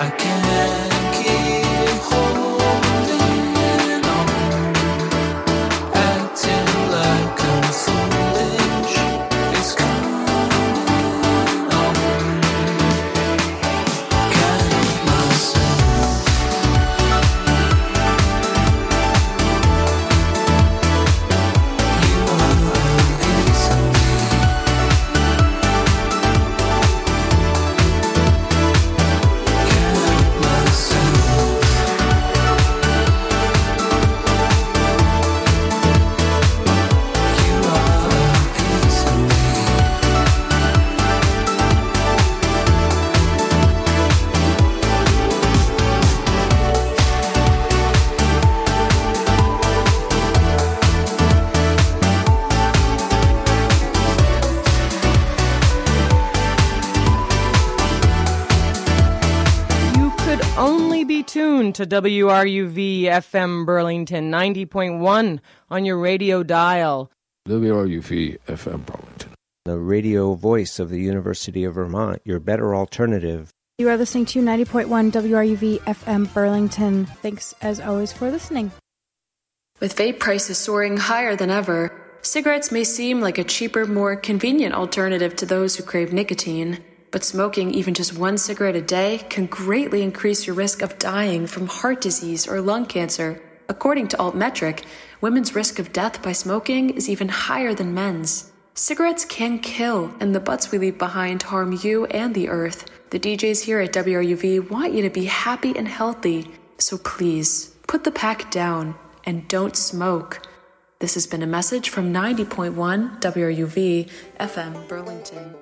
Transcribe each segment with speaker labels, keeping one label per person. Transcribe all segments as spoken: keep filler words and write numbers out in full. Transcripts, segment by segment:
Speaker 1: To W R U V F M Burlington ninety point one on your radio dial.
Speaker 2: W R U V F M Burlington.
Speaker 3: The radio voice of the University of Vermont, your better alternative.
Speaker 4: You are listening to ninety point one W R U V F M Burlington. Thanks as always for listening.
Speaker 5: With vape prices soaring higher than ever, cigarettes may seem like a cheaper, more convenient alternative to those who crave nicotine. But smoking even just one cigarette a day can greatly increase your risk of dying from heart disease or lung cancer. According to Altmetric, women's risk of death by smoking is even higher than men's. Cigarettes can kill, and the butts we leave behind harm you and the earth. The D Js here at W R U V want you to be happy and healthy, so please, put the pack down and don't smoke. This has been a message from ninety point one W R U V F M Burlington.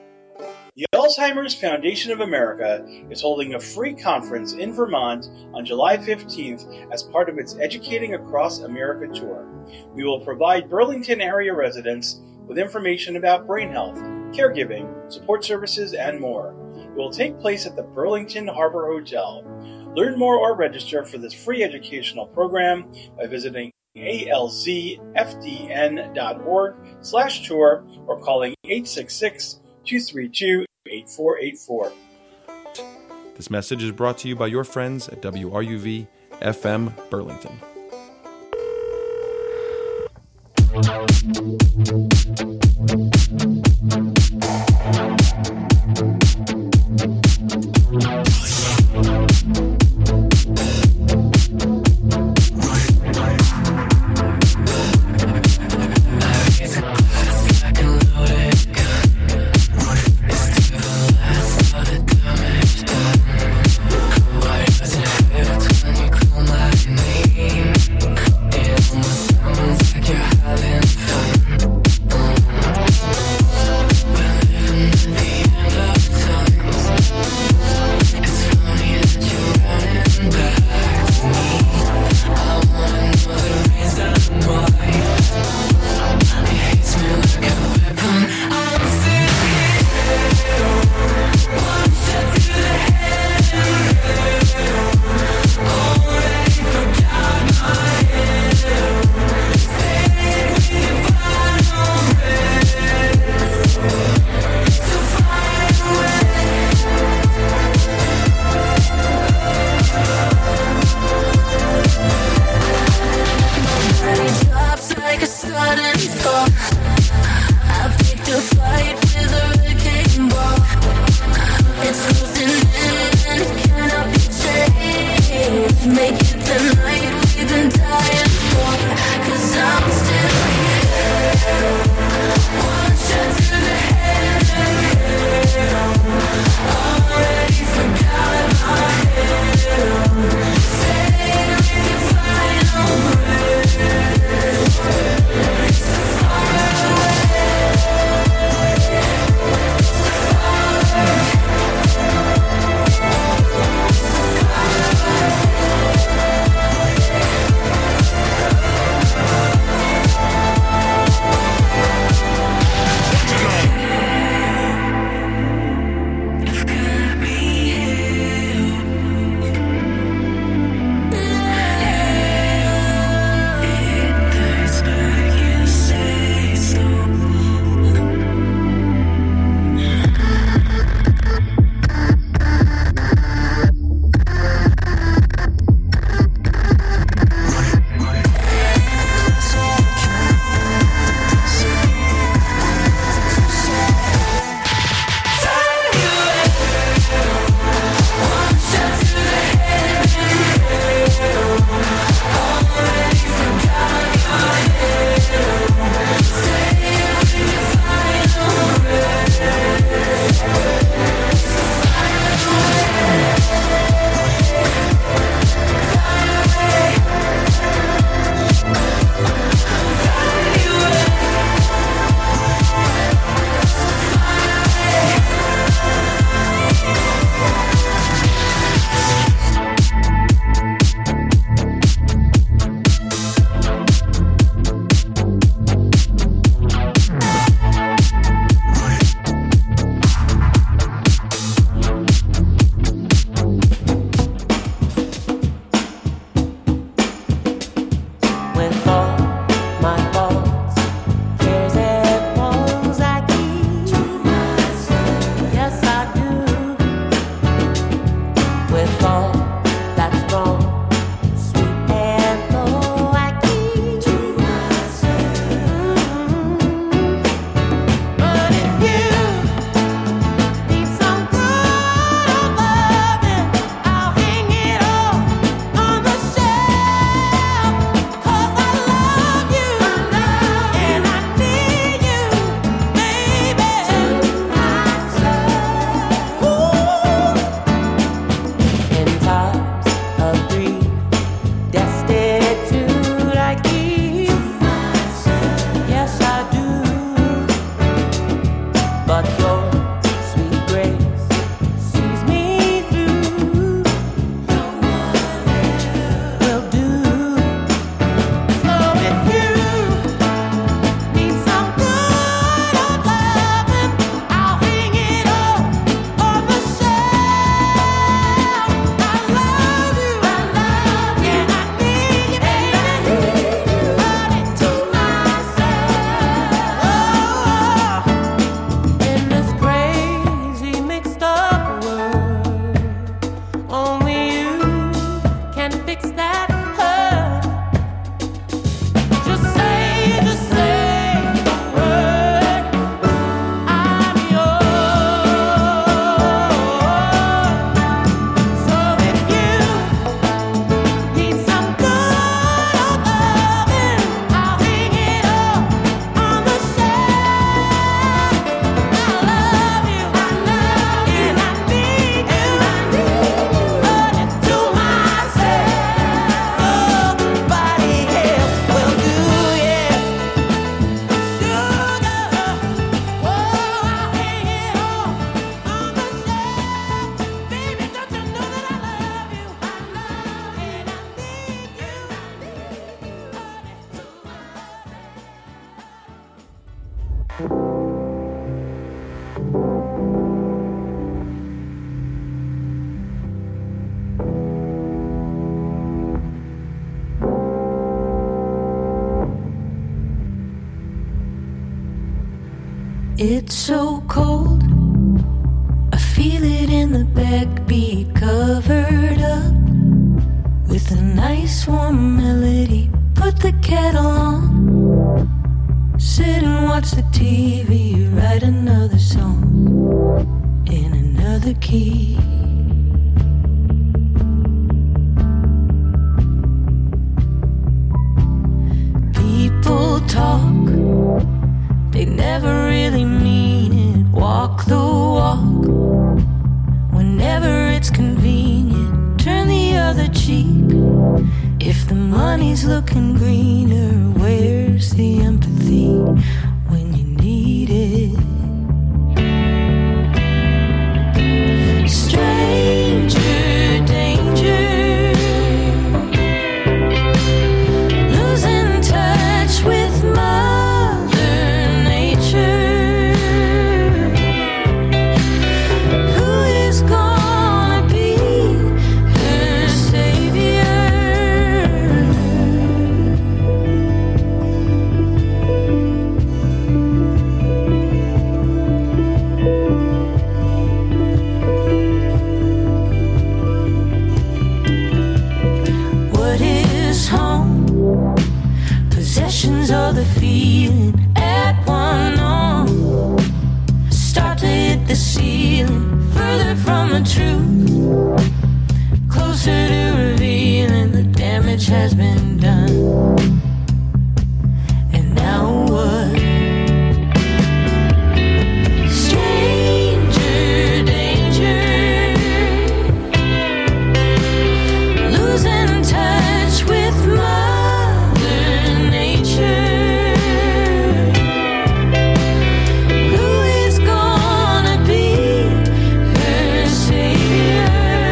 Speaker 6: The Alzheimer's Foundation of America is holding a free conference in Vermont on July fifteenth as part of its Educating Across America tour. We will provide Burlington area residents with information about brain health, caregiving, support services, and more. It will take place at the Burlington Harbor Hotel. Learn more or register for this free educational program by visiting alzfdn.org slash tour or calling eight six six, two three two, eight four eight four.
Speaker 7: This message is brought to you by your friends at W R U V F M Burlington.
Speaker 8: Fire It's so cold, I feel it in the backbeat, covered up with a nice warm melody. Put the kettle on, sit and watch the T V, write another song in another key. People talk, they never really mean it. Walk the walk whenever it's convenient. Turn the other cheek if the money's looking greener. Where's the empathy when you need it? Stranger danger, losing touch with Mother Nature. Who is gonna be her savior? What is home? Possessions or the feeling at one on. Start to hit the ceiling, further from the truth, closer to revealing the damage has been done. And now what? Stranger danger, losing touch with Mother Nature. Who is gonna be her savior?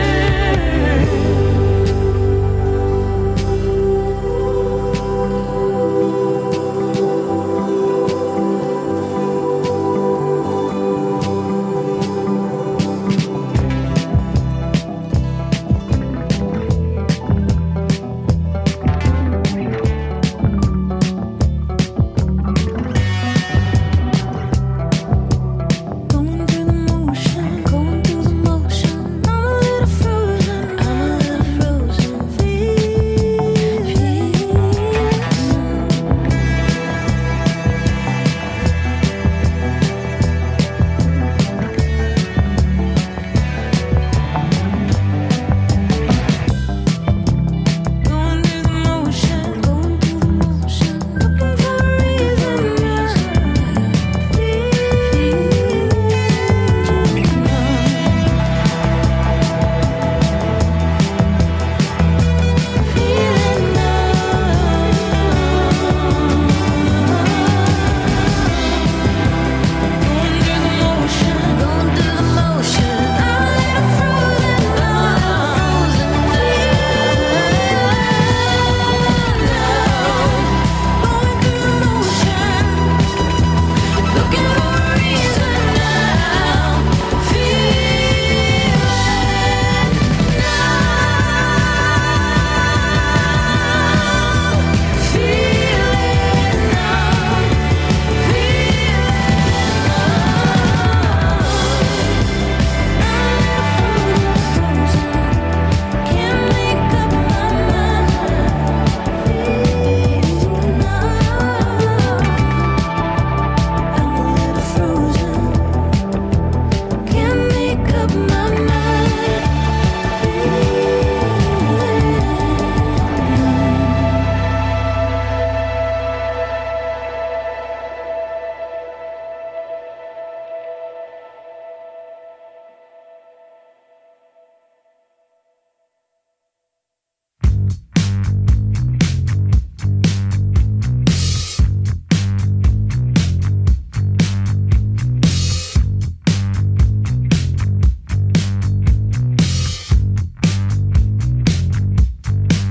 Speaker 8: Going through the motion, going through the motion. I'm a little frozen, I'm a little frozen. Feeling. Going through the motion, going through the motion. Looking for a reason, just feeling going through the motion, going through the motion. I'm a little frozen, I'm a little frozen. Going through the motion, looking for a reason now. Feeling now, feeling now, can't make up my mind. I'm a little frozen, can't make up my mind.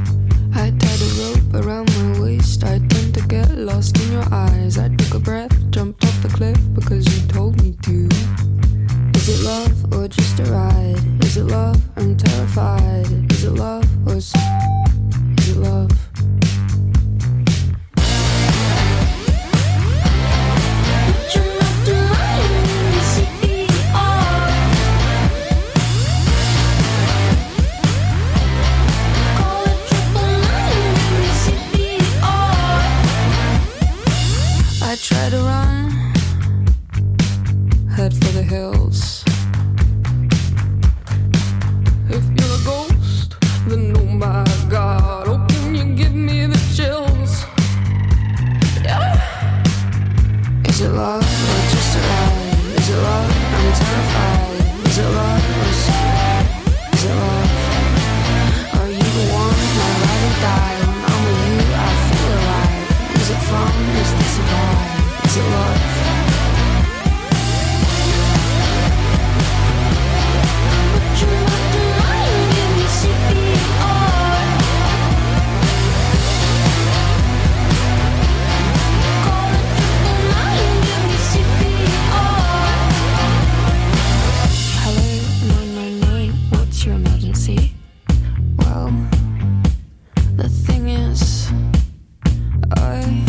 Speaker 8: I tied a rope around my waist. I tend to get lost in your eyes. I took a breath
Speaker 9: jumped off the cliff because you told me to. Is it love or just a ride? Is it love or I'm terrified? Is it love or is it love? I try to run, head for the hills. If you're a ghost, then oh my God, oh can you give me the chills? Yeah. Is it love or just a ride? Is it love? I'm terrified. Is it love or is is it love? Are you the one I'd rather die? When I'm with you, I feel alive. Is it fun? Is this a vibe? Is it love? Put your mouth in mine, give me C P R. Call it triple nine, give me C P R. Hello, nine nine nine, what's your emergency? Well, the thing is, I...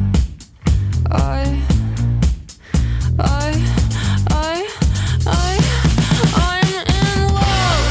Speaker 9: I, I, I, I, I'm in love.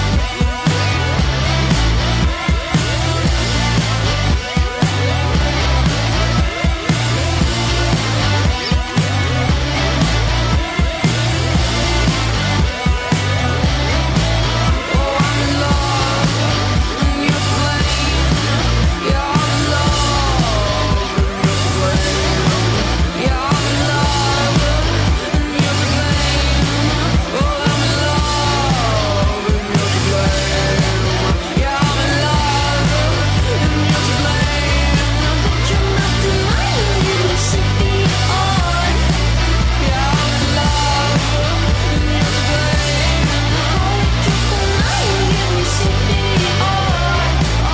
Speaker 9: Oh, I'm in love, and you're to blame. Yeah, I'm in love, and you're to blame. Yeah, I'm in love, and you're to blame. Oh, I'm in love, and you're to blame. Yeah, I'm in love, and you're to blame. Put your mouth in mine, give me C P R. Yeah, I'm in love, and you're to blame. Call it triple nine, give me C P R.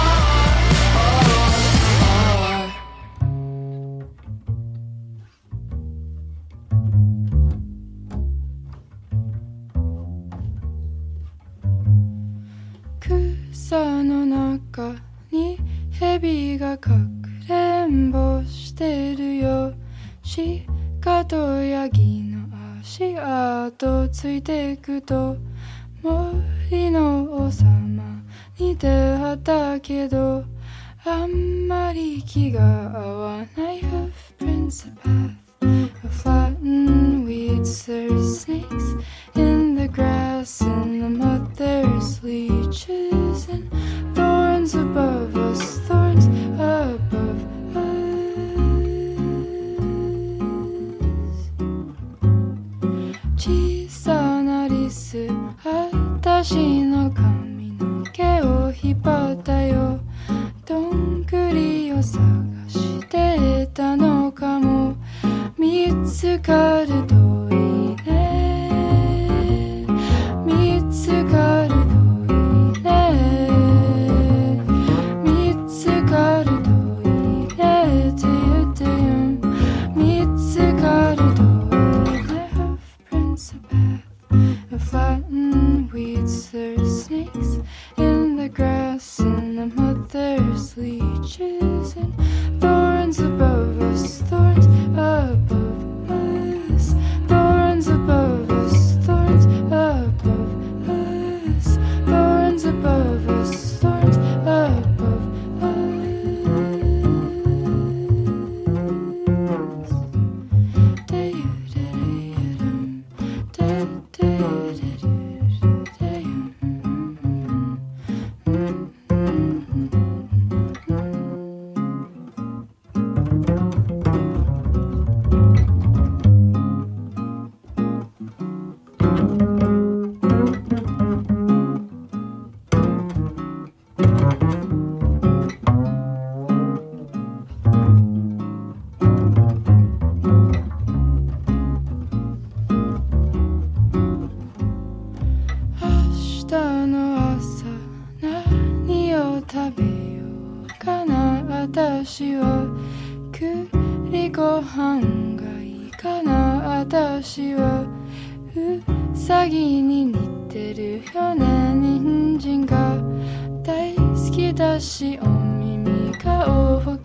Speaker 9: 草の中に蛇がかくれんぼしてるよ。鹿とヤギの足跡ついてくと森の王様に出会ったけどあんまり気が合わない Hoofprints a path of flattened weeds. There's snakes in the grass and the mud. There's leeches and thorns above us, thorns above us. 小さなリス、私の髪の毛を引っ張ったよ。どんぐりを探してたのかも。見つかるといいね。見つかるといいね。見つかるといいねって言ってよ。見つかるといいね。Hoofprints a path of flattened weeds. There's snakes in the grass and the mud. There's leeches and thorns above us, thorns above us, thorns above us, thorns above us, thorns above us, thorns above us. Da-da-da-da-dum, da-da-da-da-dum. かな私はうさぎに似てるよね人参が大好きだしお耳が大